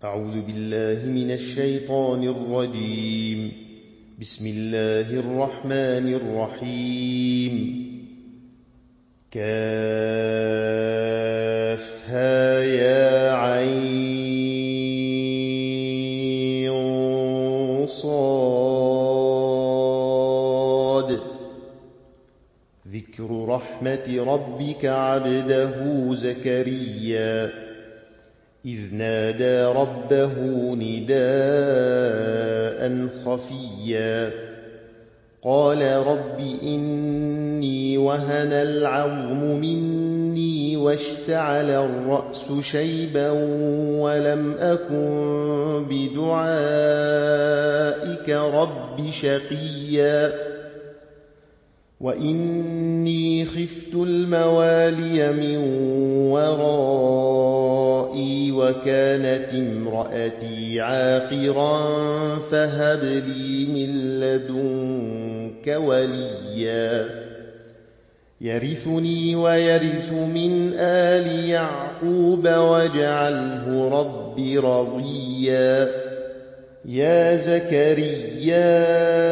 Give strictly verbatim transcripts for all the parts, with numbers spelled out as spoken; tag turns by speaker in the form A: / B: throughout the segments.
A: أعوذ بالله من الشيطان الرجيم. بسم الله الرحمن الرحيم. كافها يا عين صاد. ذكر رحمة ربك عبده زكريا إذ نادى ربه نداء خفيا قال رب إني وهن العظم مني واشتعل الرأس شيبا ولم أكن بدعائك رب شقيا وإني خفت الموالي من ورائي وكانت امرأتي عاقرا فهب لي من لدنك وليا يرثني ويرث من آل يعقوب واجعله رب رضيا. يا زكريا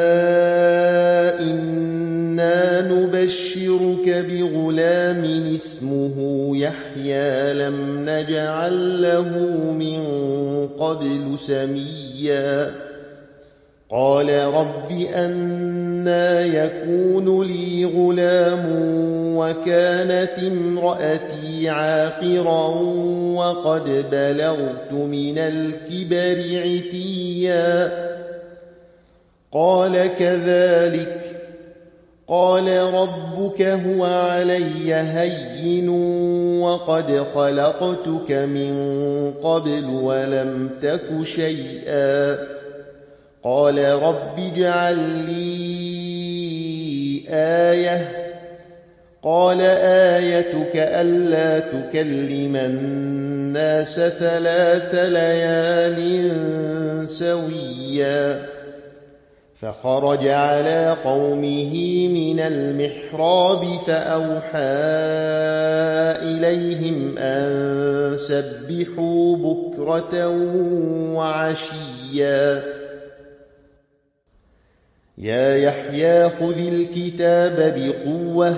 A: إنا نبشرك بغلام اسمه يحيى لم نجعل له من قبل سميا قال رب أنى يكون لي غلام وكانت امرأتي عاقرا وقد بلغت من الكبر عتيا قال كذلك قال ربك هو علي هين وقد خلقتك من قبل ولم تك شيئا قال رب اجعل لي آية قال آيتك ألا تكلم الناس ثلاث ليال سويا فخرج على قومه من المحراب فأوحى إليهم أن سبحوا بكرة وعشيا يا يحيى خذ الكتاب بقوة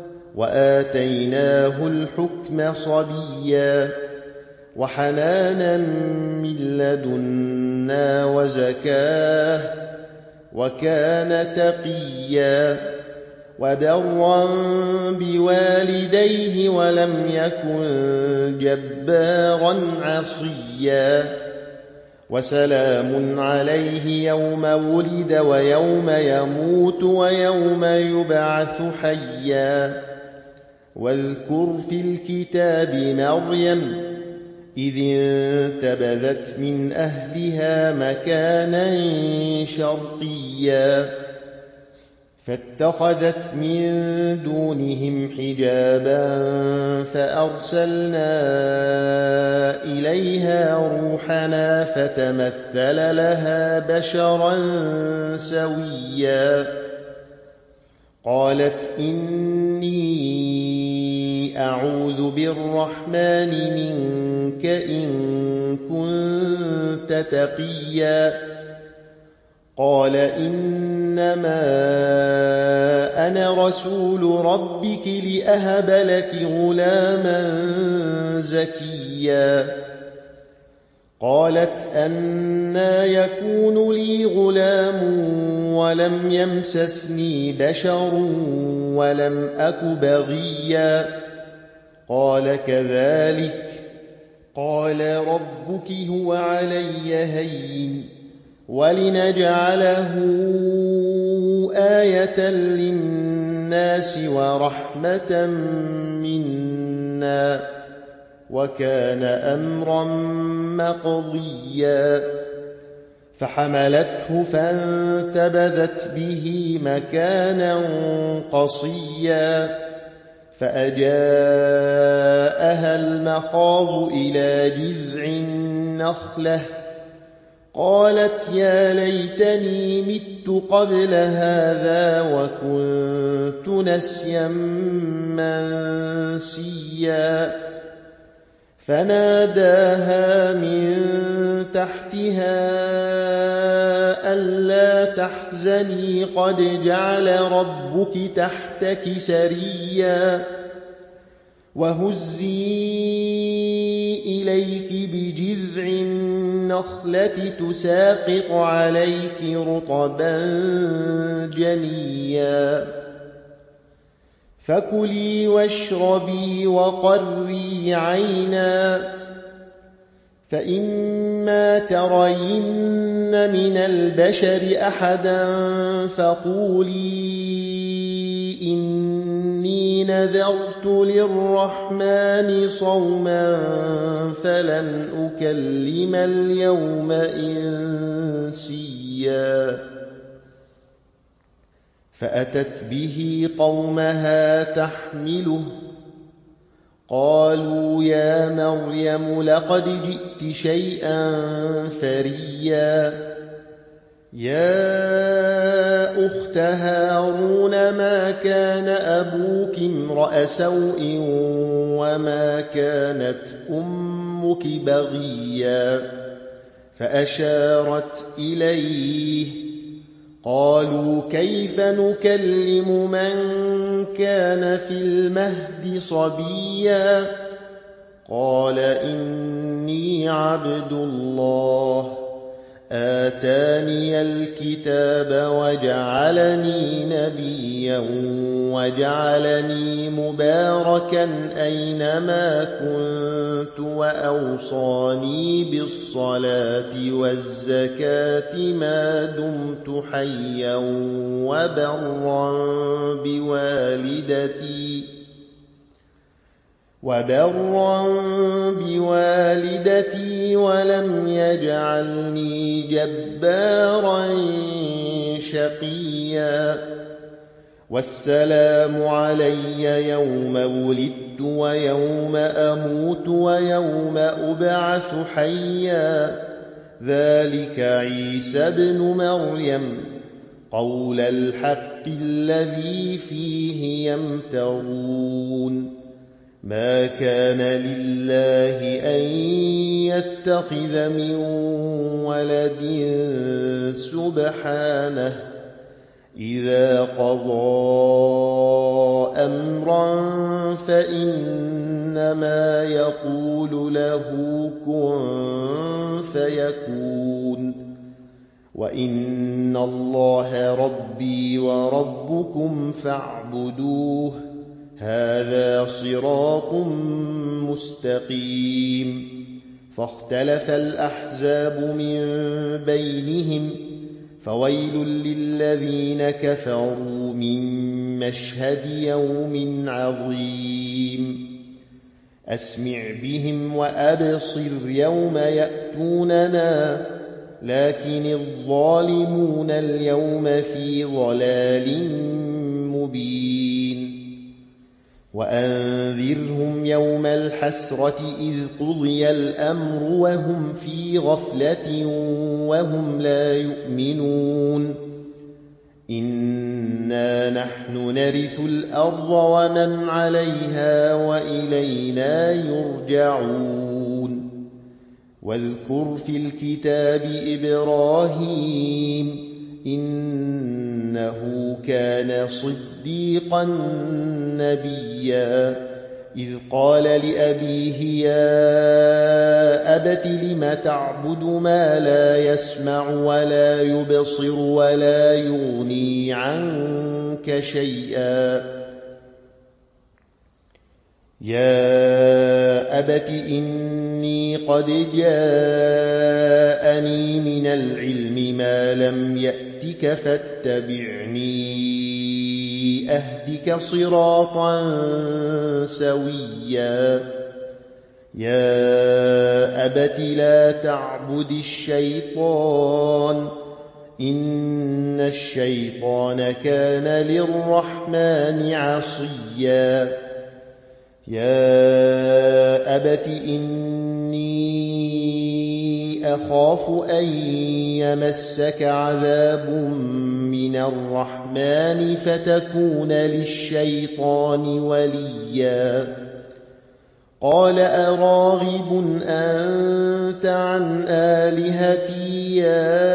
A: وآتيناه الحكم صبيا وحنانا من لدنا وزكاه وكان تقيا وبرا بوالديه ولم يكن جبارا عصيا وسلام عليه يوم ولد ويوم يموت ويوم يبعث حيا واذكر في الكتاب مريم إذ انتبذت من أهلها مكانا شرقيا فاتخذت من دونهم حجابا فأرسلنا إليها روحنا فتمثل لها بشرا سويا قالت إني أعوذ بالرحمن منك إن كنت تقيا قال إنما أنا رسول ربك لأهب لك غلاما زكيا قالت أنى يكون لي غلام ولم يمسسني بشر ولم أك بغيا قال كذلك قال ربك هو علي هين ولنجعله آية للناس ورحمة منا وكان أمرا مقضيا فحملته فانتبذت به مكانا قصيا فأجاءها المخاض إلى جذع النخلة قالت يا ليتني مت قبل هذا وكنت نسيا منسيا فناداها من تحتها ألا تحزني قد جعل ربك تحتك سريا وهزي إليك بجذع النخلة تساقط عليك رطبا جنيا فكلي واشربي وقري عينا فإما ترين من البشر أحدا فقولي إني نذرت للرحمن صوما فلن أكلم اليوم إنسيا فأتت به قومها تحمله قالوا يا مريم لقد جئت شيئا فريا يا أخت هارون ما كان أبوك امرأ سوء وما كانت أمك بغيا فأشارت إليه قالوا كيف نكلم من كان في المهد صبيا قال إني عبد الله آتاني الكتاب وجعلني نبيا وجعلني مباركا أينما كنت وأوصاني بالصلاة والزكاة ما دمت حيا وبرا بوالدتي وبرا بوالدتي ولم يجعلني جبارا شقيا والسلام علي يوم ولدت ويوم أموت ويوم أبعث حيا ذلك عيسى ابن مريم قول الحق الذي فيه يمترون ما كان لله أن يتخذ من ولد سبحانه إذا قضى أمرا فإنما يقول له كن فيكون وإن الله ربي وربكم فاعبدوه هذا صراط مستقيم فاختلف الأحزاب من بينهم فويل للذين كفروا من مشهد يوم عظيم أسمع بهم وأبصر يوم يأتوننا لكن الظالمون اليوم في ضلال مبين وأنذرهم يوم الحسرة إذ قضي الأمر وهم في غفلة وهم لا يؤمنون إنا نحن نرث الأرض ومن عليها وإلينا يرجعون واذكر في الكتاب إبراهيم إنه كان صديقا نبيا إذ قال لأبيه يا أبت لم تعبد ما لا يسمع ولا يبصر ولا يغني عنك شيئا يا أبت إني قد جاءني من العلم ما لم يأتك فاتبعني أهدك صراطا سويا يا أبت لا تعبد الشيطان إن الشيطان كان للرحمن عصيا يا أبت إني أخاف أن يمسك عذاب من الرحمن فتكون للشيطان وليا قال أراغب أنت عن آلهتي يا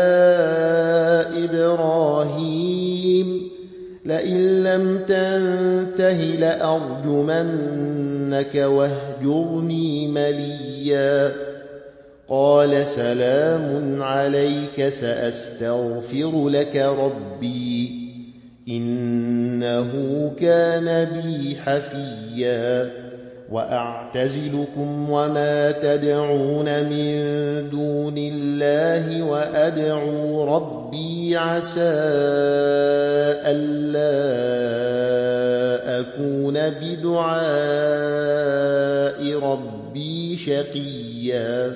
A: إبراهيم لئن لم تنته لأرجمنك واهجرني مليا قال سلام عليك سأستغفر لك ربي إنه كان بي حفيا وأعتزلكم وما تدعون من دون الله وأدعو ربي عسى ألا أكون بدعاء ربي شقيا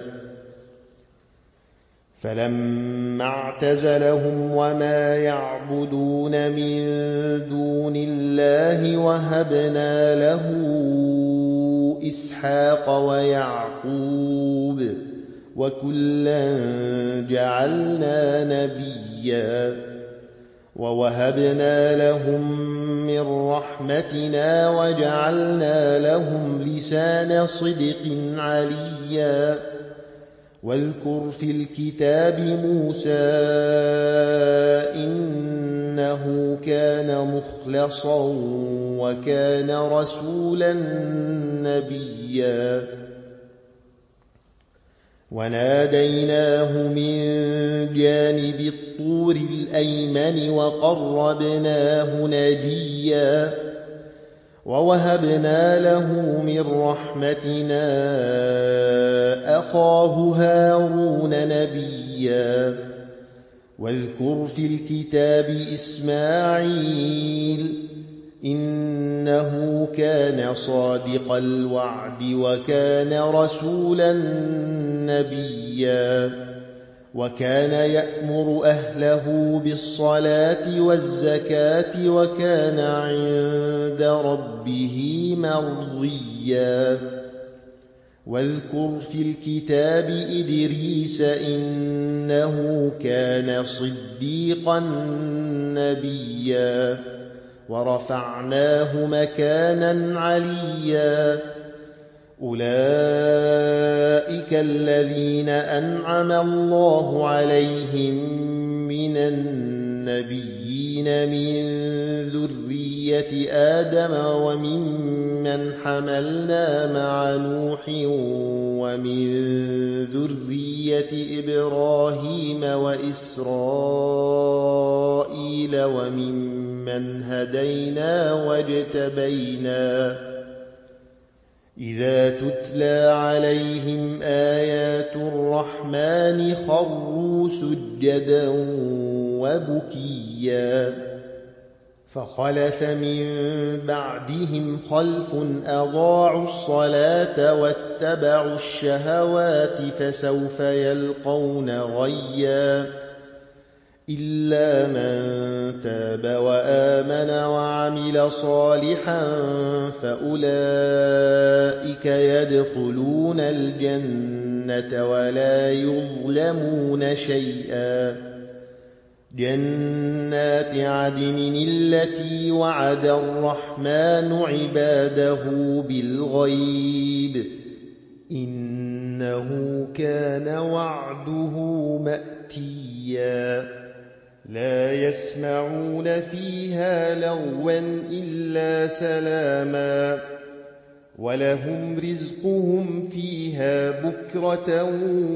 A: فلما اعتزلهم وما يعبدون من دون الله وهبنا له إسحاق ويعقوب وكلا جعلنا نبيا ووهبنا لهم من رحمتنا وجعلنا لهم لسان صدق عليا واذكر في الكتاب موسى إنه كان مخلصا وكان رسولا نبيا وناديناه من جانب الطور الأيمن وقربناه نجيا ووهبنا له من رحمتنا أخاه هارون نبيا واذكر في الكتاب إسماعيل إنه كان صادق الوعد وكان رسولا نبيا وكان يأمر أهله بالصلاة والزكاة وكان عند ربه مرضيا واذكر في الكتاب إدريس إنه كان صديقا نبيا ورفعناه مكانا عليا أولئك الذين أنعم الله عليهم من النبيين من ذرية آدم وممن حملنا مع نوح ومن ذرية إبراهيم وإسرائيل وممن هدينا واجتبينا إذا تتلى عليهم آيات الرحمن خروا سجدا وبكيا فخلف من بعدهم خلف أضاعوا الصلاة واتبعوا الشهوات فسوف يلقون غيا إلا من تاب وآمن وعمل صالحا فأولئك يدخلون الجنة ولا يظلمون شيئا جنات عدن التي وعد الرحمن عباده بالغيب إنه كان وعده مأتيا لا يسمعون فيها لغوا إلا سلاما ولهم رزقهم فيها بكرة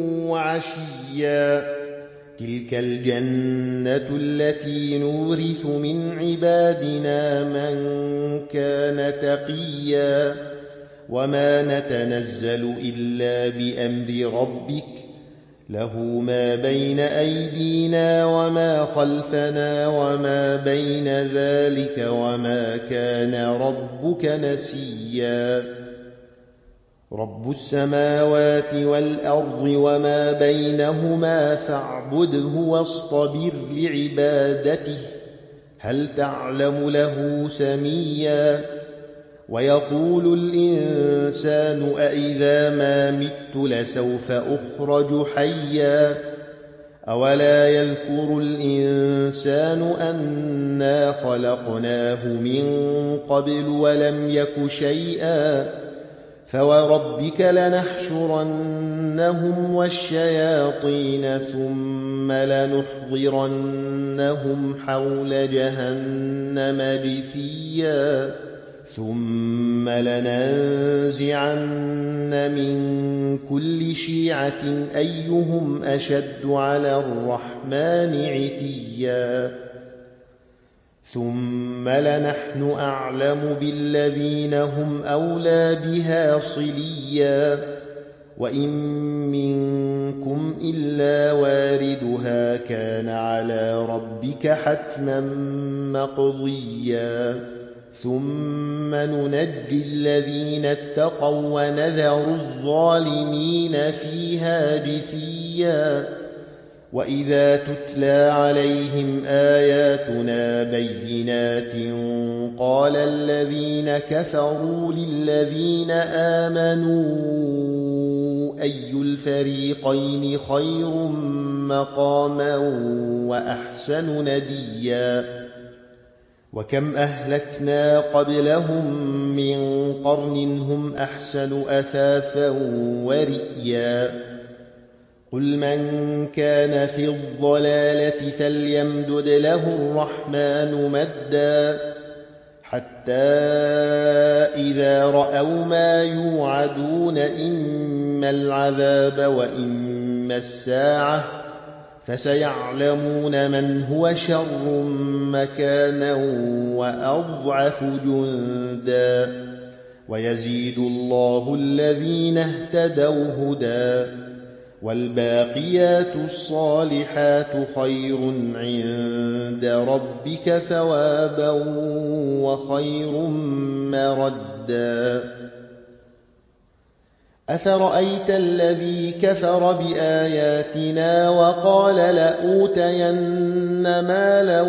A: وعشيا تلك الجنة التي نورث من عبادنا من كان تقيا وما نتنزل إلا بأمر ربك له ما بين أيدينا وما خلفنا وما بين ذلك وما كان ربك نسيا رب السماوات والأرض وما بينهما فاعبده واصطبر لعبادته هل تعلم له سميا ويقول الإنسان أإذا ما مت لسوف أخرج حيا أولا يذكر الإنسان أنا خلقناه من قبل ولم يك شيئا فوربك لنحشرنهم والشياطين ثم لنحضرنهم حول جهنم جثيا ثم لننزعن من كل شيعة أيهم أشد على الرحمن عتيا ثم لنحن أعلم بالذين هم أولى بها صليا وإن منكم إلا واردها كان على ربك حتما مقضيا ثم ننجي الذين اتقوا ونذر الظالمين فيها جثيا وإذا تتلى عليهم آياتنا بينات قال الذين كفروا للذين آمنوا أي الفريقين خير مقاما وأحسن نديا وكم أهلكنا قبلهم من قرن هم أحسن أثاثا ورئيا قل من كان في الضلالة فليمدد له الرحمن مدا حتى إذا رأوا ما يوعدون إما العذاب وإما الساعة فسيعلمون من هو شر مكانا وأضعف جندا ويزيد الله الذين اهتدوا هدى والباقيات الصالحات خير عند ربك ثوابا وخير مردا أفرأيت الذي كفر بآياتنا وقال لأوتين مالا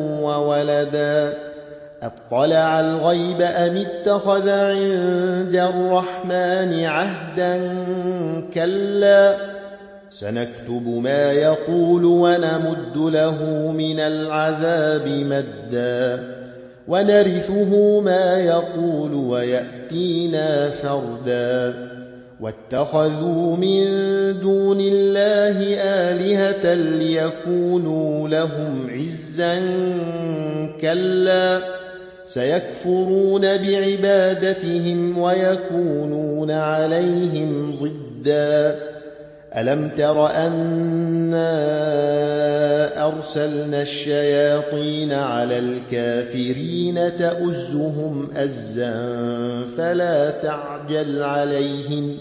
A: وولدا أطلع الغيب أم اتخذ عند الرحمن عهدا كلا سنكتب ما يقول ونمد له من العذاب مدا ونرثه ما يقول ويأتينا فردا واتخذوا من دون الله آلهة ليكونوا لهم عزا كلا سيكفرون بعبادتهم ويكونون عليهم ضدا ألم تر أنا أرسلنا الشياطين على الكافرين تؤزهم أزا فلا تعجل عليهم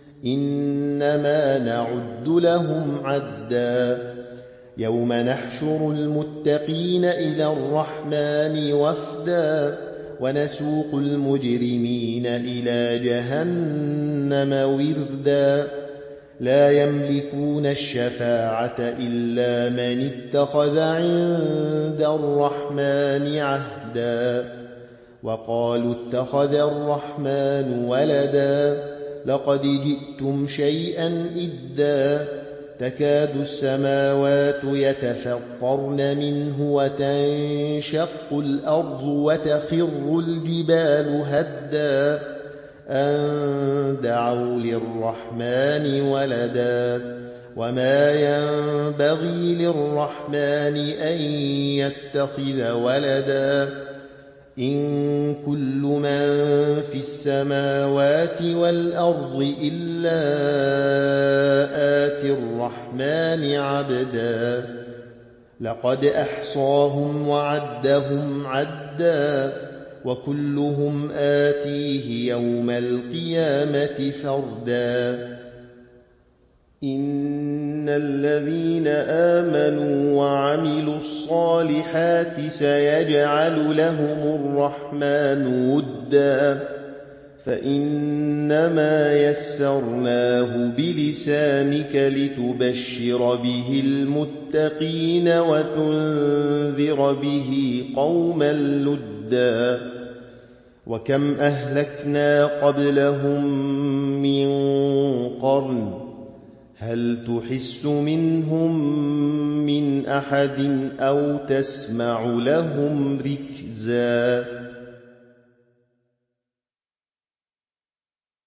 A: إنما نعد لهم عدا يوم نحشر المتقين إلى الرحمن وفدا ونسوق المجرمين إلى جهنم وردا لا يملكون الشفاعة إلا من اتخذ عند الرحمن عهدا وقالوا اتخذ الرحمن ولدا لقد جئتم شيئا إدا تكاد السماوات يتفطرن منه وتنشق الأرض وتخر الجبال هدا أن دعوا للرحمن ولدا وما ينبغي للرحمن أن يتخذ ولدا إن كل من في السماوات والأرض إلا آتي الرحمن عبدا لقد أحصاهم وعدهم عدا وكلهم آتيه يوم القيامة فردا إن الذين آمنوا وعملوا الصالحات سيجعل لهم الرحمن ودا فإنما يسرناه بلسانك لتبشر به المتقين وتنذر به قوما لدا وكم أهلكنا قبلهم من قرن هل تحس منهم من أحد أو تسمع لهم ركزا